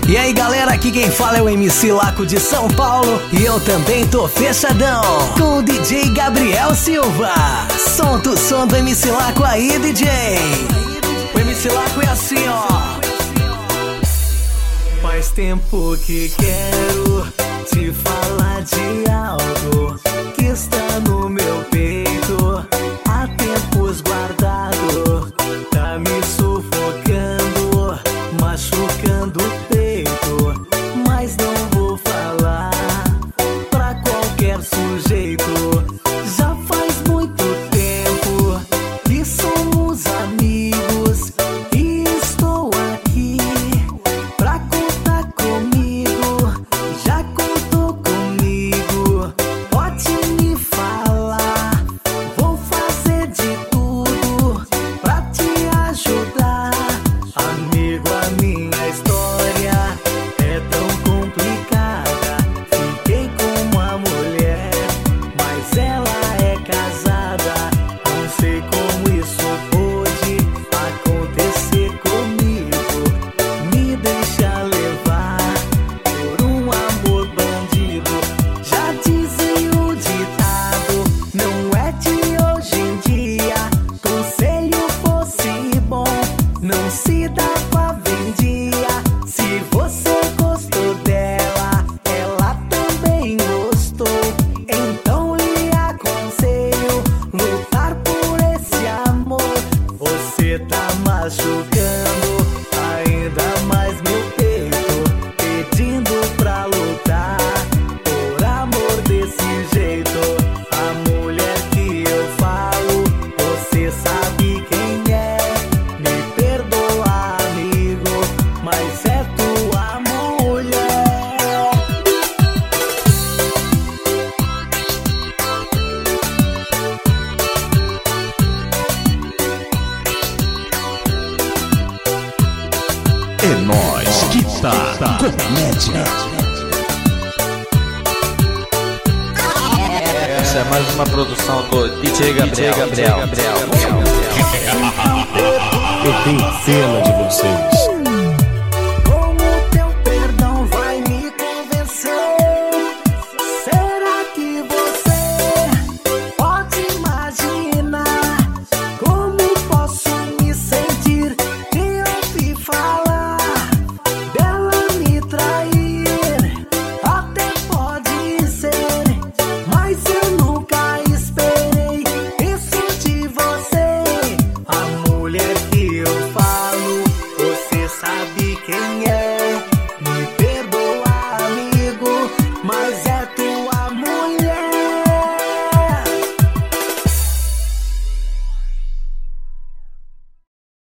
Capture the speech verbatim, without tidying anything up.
E aí galera, aqui quem fala é o M C Laco de São Paulo. E eu também tô fechadão com o D J Gabriel Silva. Solta o som do M C Laco aí, D J. O M C Laco é assim, ó. Faz tempo que quero te falar de algo que está no meu peito, há tempos guardado, tá me sufocando, machucando o peito, mas não vou falar pra qualquer sujeito. Já faz muito tempo que somos amigos e estou aqui pra contar comigo. Já contou comigo, pode me falar, vou fazer de tudo pra te ajudar. Amigo, a minha história é tão complicada. Fiquei com uma mulher, mas ela é casada. Não sei como isso pôde acontecer comigo. Me deixa levar por um amor bandido. Já dizia o ditado, não é de hoje em dia. Conselho fosse bom, não se dava vendia. Se você gostou dela, ela também gostou. Então lhe aconselho lutar por esse amor. Você tá machucando ainda mais meu peito, pedindo pra lutar por amor desse jeito. A mulher que eu falo, você sabe quem é. Me perdoa, amigo, mas é tua mulher. É nóis que tá comédia. Essa é mais uma produção do D J Gabriel. Eu tenho pena de vocês.